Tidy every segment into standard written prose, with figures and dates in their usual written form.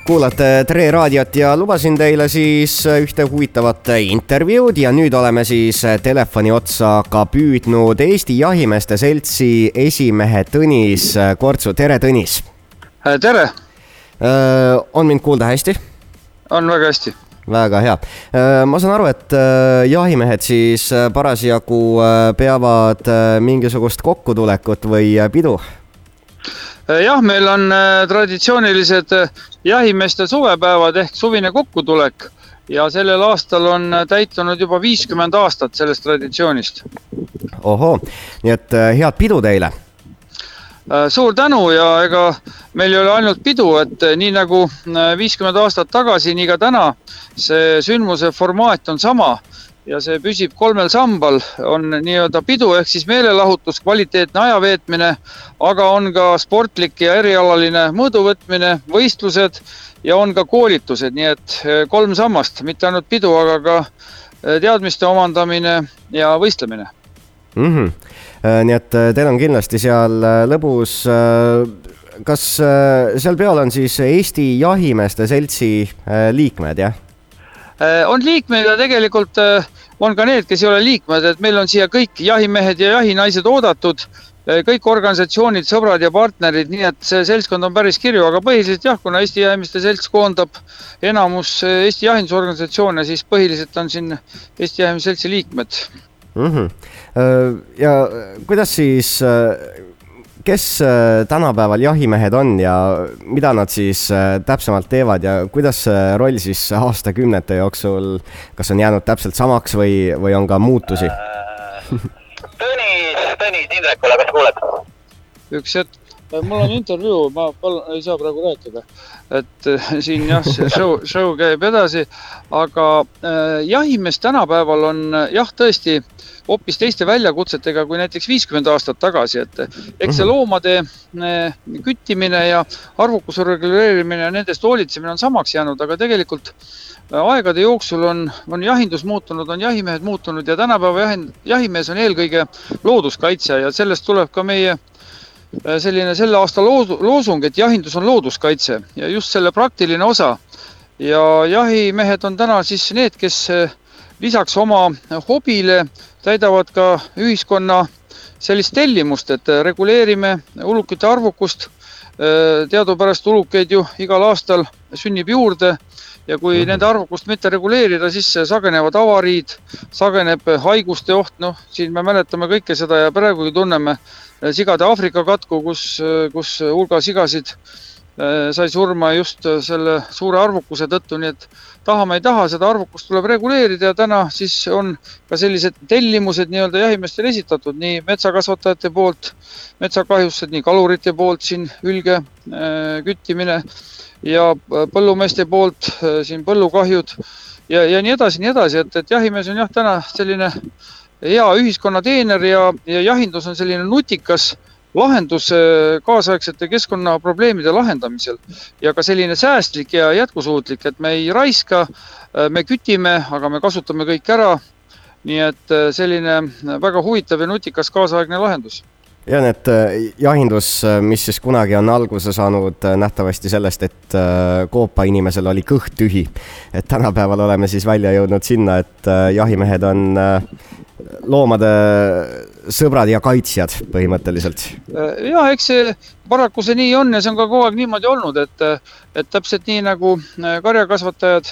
Kuulate Tre raadiot ja lubasin teile siis ühte huvitavat intervjuud ja nüüd oleme siis telefoni otsa ka püüdnud Eesti Jahimeeste Seltsi esimehe Tõnis Kortsu. Tere, Tõnis! Tere! On mind kuulda hästi? On väga hästi. Väga hea. Ma saan aru, et jahimehed siis parasjagu peavad mingisugust kokkutulekut või pidu? Jah, meil on traditsioonilised jahimeeste suvepäevad ehk suvine kokkutulek ja sellel aastal on täitunud juba 50 aastat sellest traditsioonist. Oho, nii et head pidu teile! Suur tänu ja ega meil ei ole ainult pidu, et nii nagu 50 aastat tagasi, nii ka täna see sündmuse formaat on sama ja see püsib 3 sambal, on nii-öelda pidu ehk siis meelelahutus, kvaliteetne ajaveetmine, aga on ka sportlik ja erialaline mõõduvõtmine, võistlused ja on ka koolitused, nii et 3 sammast, mitte ainult pidu, aga ka teadmiste omandamine ja võistlemine. Nii et teil on kindlasti seal lõbus. Kas seal peal on siis Eesti Jahimeeste Seltsi liikmed, jah? On liikmed ja tegelikult on ka need, kes ei ole liikmed, et meil on siia kõik jahimehed ja jahinaised oodatud, kõik organisatsioonid, sõbrad ja partnerid, nii et see seltskond on päris kirju, aga põhiliselt jah, kuna Eesti Jahimeeste Selts koondab enamus Eesti jahindusorganisatsioone, siis põhiliselt on siin Eesti Jahimeeste Seltsi liikmed. Ja kuidas siis, kes tänapäeval jahimehed on ja mida nad siis täpsemalt teevad ja kuidas see roll siis aastakümnete jooksul, kas on jäänud täpselt samaks või on ka muutusi? Tõnis Indrekule, kas kuuled? Üks hetk, mul on intervjuu, ma ei saa praegu rääkida, et siin jah, show käib edasi, aga jahimees tänapäeval on jah tõesti hoopis teiste väljakutsetega kui näiteks 50 aastat tagasi, et eks see loomade küttimine ja arvukuse reguleerimine ja nendest hoolitsemine on samaks jäänud, aga tegelikult aegade jooksul on jahindus muutunud, on jahimehed muutunud ja tänapäeva jahimees on eelkõige looduskaitse ja sellest tuleb ka meie selline selle aasta loosung, et jahindus on looduskaitse ja just selle praktiline osa. Ja jahimehed on täna siis need, kes lisaks oma hobile täidavad ka ühiskonna sellist tellimust, et reguleerime ulukite arvukust. Teadupärast ulukeid ju igal aastal sünnib juurde ja kui nende arvukust mitte reguleerida, siis sagenevad avariid, sageneb haiguste oht. Siin me mäletame kõike seda ja praegugi tunneme sigade Aafrika katku, kus hulga sigasid sai surma just selle suure arvukuse tõttu, nii et tahame ei taha, seda arvukust tuleb reguleerida ja täna siis on ka sellised tellimused nii-öelda jahimeestel esitatud nii metsakasvatajate poolt, metsakahjused, nii kalurite poolt siin ülge küttimine ja põllumeeste poolt siin põllukahjud ja nii edasi, et jahimees on jah täna selline hea ühiskonna teener ja jahindus on selline nutikas lahendus kaasaegsete keskkonnaprobleemide lahendamisel ja ka selline säästlik ja jätkusuutlik, et me ei raiska, me kütime, aga me kasutame kõik ära, nii et selline väga huvitav ja nutikas kaasaegne lahendus. Ja need jahindus, mis siis kunagi on alguse saanud nähtavasti sellest, et koopa inimesel oli kõht tühi, et tänapäeval oleme siis välja jõudnud sinna, et jahimehed on loomade sõbrad ja kaitsjad põhimõtteliselt. Ja, eks see paraku see nii on ja see on ka kogu aeg niimoodi olnud, et täpselt nii nagu karjakasvatajad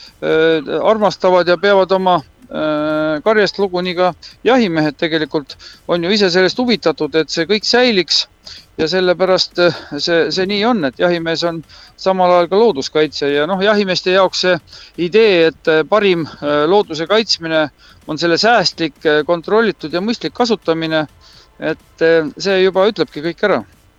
armastavad ja peavad oma karjast lugu, nii ka jahimehed tegelikult on ju ise sellest huvitatud, et see kõik säiliks ja sellepärast see nii on, et jahimees on samal ajal ka looduskaitse ja jahimeeste jaoks see idee, et parim looduse kaitsmine on selle säästlik, kontrollitud ja mõistlik kasutamine, et see juba ütlebki kõik ära.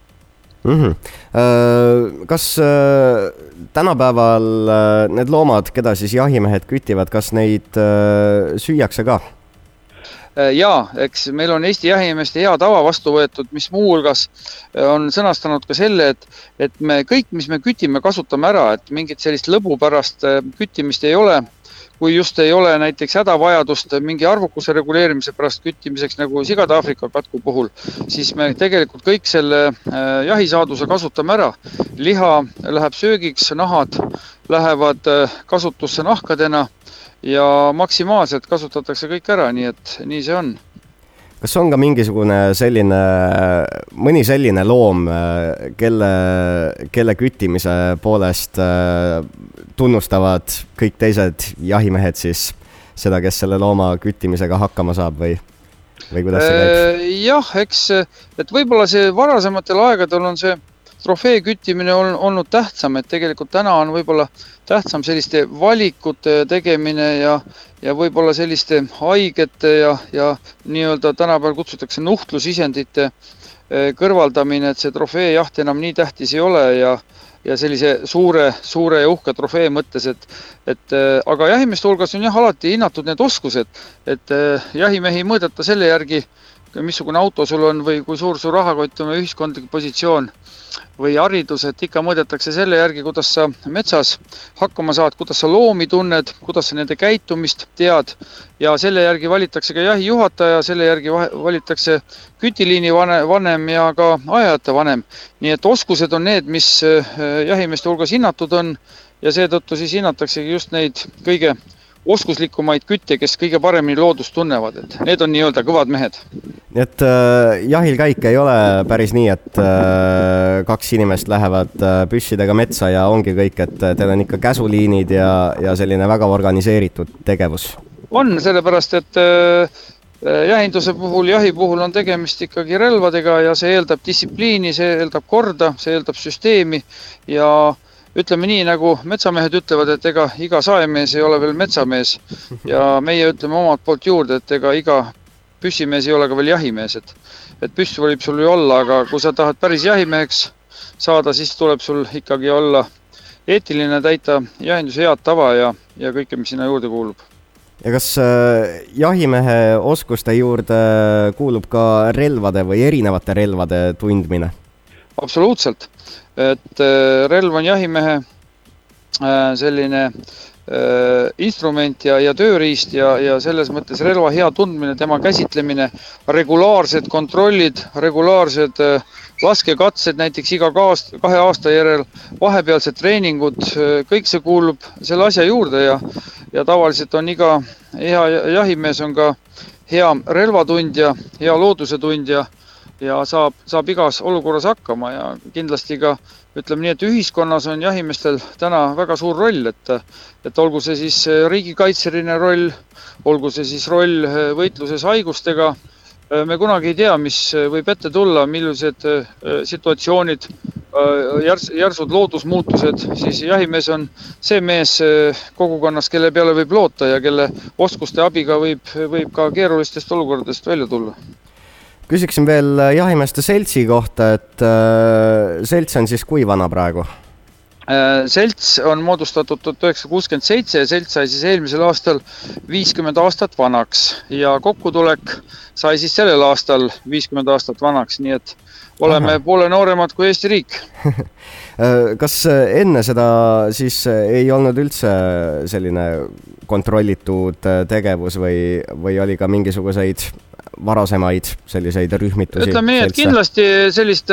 Kas tänapäeval need loomad, keda siis jahimehed kütivad, kas neid süüakse ka? Jaa, eks meil on Eesti jahimeeste hea tava vastu võetud, mis muu hulgas on sõnastanud ka selle, et me kõik, mis me kütime, kasutame ära, et mingit sellist lõbu pärast küttimist ei ole. kui just ei ole näiteks hädavajadust mingi arvukuse reguleerimise pärast küttimiseks nagu sigade Aafrika katku puhul, siis me tegelikult kõik selle jahisaaduse kasutame ära. Liha läheb söögiks, nahad lähevad kasutusse nahkadena ja maksimaalselt kasutatakse kõik ära, nii et nii see on. Kas on ka mingisugune mõni selline loom, kelle küttimise poolest tunnustavad kõik teised jahimehed siis seda, kes selle looma küttimisega hakkama saab või kuidas see käib? Jah, eks, et võib-olla see varasematel aegadel on see trofee küttimine on olnud tähtsam, et tegelikult täna on võib-olla tähtsam selliste valikute tegemine ja võib-olla selliste haigete ja nii-öelda tänapäeval kutsutakse nuhtlusisendite kõrvaldamine, et see trofee jaht enam nii tähtis ei ole ja sellise suure ja uhke trofee mõttes, aga jahimeeste hulgas on alati hinnatud need oskused, et jahimehi mõõdeta selle järgi, missugune auto sul on või kui suur su rahakott on ühiskondlik positsioon või haridus, et ikka mõõdetakse selle järgi, kuidas sa metsas hakkama saad, kuidas sa loomi tunned, kuidas sa nende käitumist tead ja selle järgi valitakse ka jahijuhataja, selle järgi valitakse kütiliini vanem ja ka ajajate vanem. Nii et oskused on need, mis jahimeeste hulgas hinnatud on ja seetõttu siis hinnataksegi just neid kõige oskuslikumaid kütte, kes kõige paremini loodust tunnevad, et need on nii-öelda kõvad mehed. Nii et jahil käik ei ole päris nii, et kaks inimest lähevad püssidega metsa ja ongi kõik, et teil on ikka käsuliinid ja selline väga organiseeritud tegevus? On, sellepärast, et jahinduse puhul, jahi puhul on tegemist ikkagi relvadega ja see eeldab distsipliini, see eeldab korda, see eeldab süsteemi ja ütleme nii, nagu metsamehed ütlevad, et ega iga saemees ei ole veel metsamees ja meie ütleme omalt poolt juurde, et ega iga püssimees ei ole ka veel jahimees, et püss võib sul ju olla, aga kui sa tahad päris jahimeheks saada, siis tuleb sul ikkagi olla eetiline, täita jahinduse head tava ja kõike, mis sinna juurde kuulub. Ja kas jahimehe oskuste juurde kuulub ka relvade või erinevate relvade tundmine? Absoluutselt. Et relv on jahimehe selline instrument ja tööriist ja selles mõttes relva hea tundmine, tema käsitlemine, regulaarsed kontrollid, regulaarsed laskekatsed näiteks iga 2 aasta järel, vahepealsed treeningud, kõik see kuulub selle asja juurde ja tavaliselt on iga hea jahimees on ka hea relvatundja, hea looduse tundja ja saab igas olukorras hakkama ja kindlasti ka ütleme nii, et ühiskonnas on jahimeestel täna väga suur roll, et olgu see siis riigikaitseline roll, olgu see siis roll võitluses haigustega. Me kunagi ei tea, mis võib ette tulla, millised situatsioonid, järsud loodusmuutused, siis jahimees on see mees kogukonnas, kelle peale võib loota ja kelle oskuste abiga võib ka keerulistest olukordadest välja tulla. Küsiksin veel jahimeeste seltsi kohta, et selts on siis kui vana praegu? Selts on moodustatud 1967 ja selts sai siis eelmisel aastal 50 aastat vanaks ja kokkutulek sai siis sellel aastal 50 aastat vanaks, nii et oleme poole nooremad kui Eesti riik. Kas enne seda siis ei olnud üldse selline kontrollitud tegevus või oli ka mingisuguseid varasemaid selliseid rühmitusi? Ütleme nii, et kindlasti sellist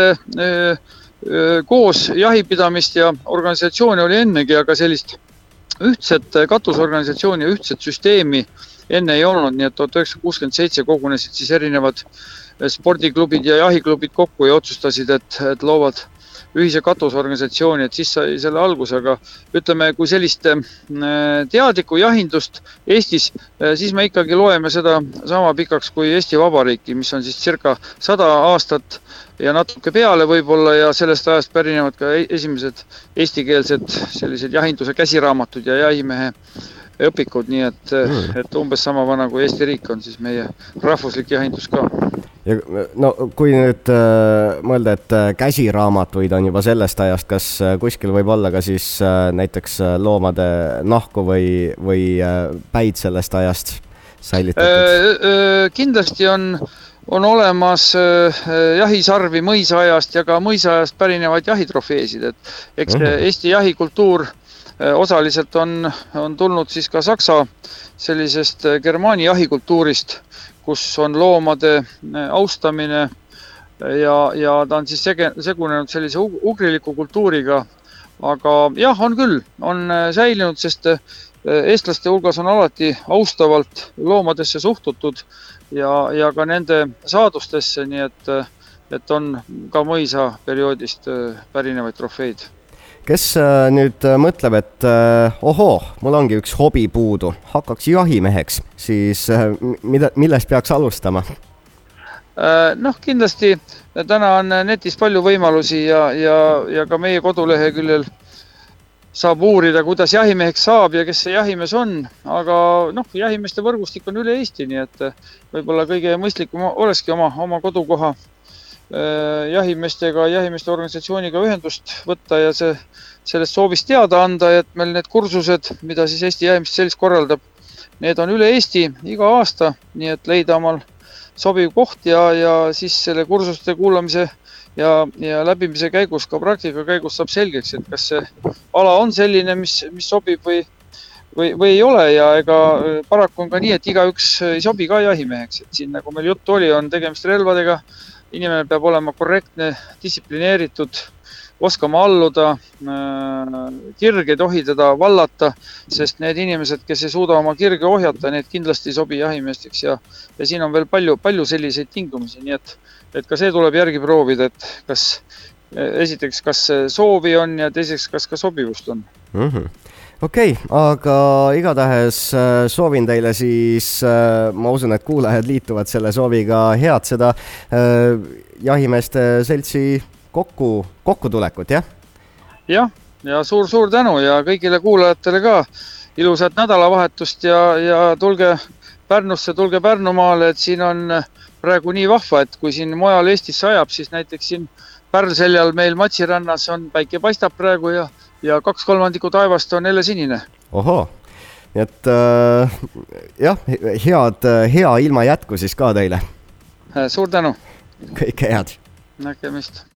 koos jahipidamist ja organisatsiooni oli ennegi, aga sellist ühtset katusorganisatsiooni ja ühtset süsteemi enne ei olnud, nii et 1967 kogunesid siis erinevad spordiklubid ja jahiklubid kokku ja otsustasid, et loovad ühise katusorganisatsiooni, et siis sai selle alguse, aga ütleme, kui sellist teadlikku jahindust Eestis, siis me ikkagi loeme seda sama pikaks kui Eesti Vabariiki, mis on siis circa 100 aastat ja natuke peale võib-olla ja sellest ajast pärinevad ka esimesed eestikeelsed sellised jahinduse käsiraamatud ja jahimehe õpikud, nii et umbes sama vana kui Eesti riik on siis meie rahvuslik jahindus ka. Ja no kui nüüd mõelda, et käsiraamatuid on juba sellest ajast, kas kuskil võib olla ka siis näiteks loomade nahku või päid sellest ajast säilitatud? Kindlasti on olemas jahisarvi mõisaajast ja ka mõisaajast pärinevaid jahitrofeesid, et eks Eesti jahikultuur osaliselt on tulnud siis ka Saksa sellisest Germaani jahikultuurist, kus on loomade austamine ja ta on siis segunenud sellise ugriliku kultuuriga. Aga jah, on küll, on säilinud, sest eestlaste hulgas on alati austavalt loomadesse suhtutud ja ka nende saadustesse, nii et on ka mõisa perioodist pärinevaid trofeid. Kes nüüd mõtleb, et ohoo, mul ongi üks hobi puudu, hakkaks jahimeheks, siis millest peaks alustama? Noh, kindlasti täna on netis palju võimalusi ja ka meie koduleheküljel saab uurida, kuidas jahimeheks saab ja kes see jahimees on, aga jahimeeste võrgustik on üle Eesti, nii et võib-olla kõige mõistlikum olekski oma kodukoha jahimeeste organisatsiooniga ühendust võtta ja sellest soovist teada anda, et meil need kursused, mida siis Eesti Jahimeeste Selts korraldab, need on üle Eesti iga aasta, nii et leida omal sobiv koht ja siis selle kursuste kuulamise ja läbimise käigus, ka praktika käigus saab selgeks, et kas see ala on selline, mis sobib või ei ole ja ega paraku on ka nii, et igaüks ei sobi ka jahimeheks, et siin nagu meil juttu oli, on tegemist relvadega, inimene peab olema korrektne, distsiplineeritud, oskama alluda, kirge ei tohi teda vallata, sest need inimesed, kes ei suuda oma kirge ohjata, need kindlasti ei sobi jahimeesteks ja siin on veel palju selliseid tingumisi, nii et ka see tuleb järgi proovida, et esiteks, kas soovi on ja teiseks, kas ka sobivust on. Okei, aga igatahes soovin teile siis, ma usun, et kuulajad liituvad selle sooviga head seda Jahimeeste Seltsi kokkutulekut, jah? Jah, ja suur tänu ja kõigile kuulajatele ka ilusat nädalavahetust ja tulge Pärnusse, tulge Pärnumaale, et siin on praegu nii vahva, et kui siin mujal Eestis sajab, siis näiteks siin Pärlseljal meil Matsirannas on päike paistab praegu ja 2/3 taevast on jälle sinine. Ohoo, nii et jah, hea ilma jätku siis ka teile. Suur tänu. Kõike head. Näkemist.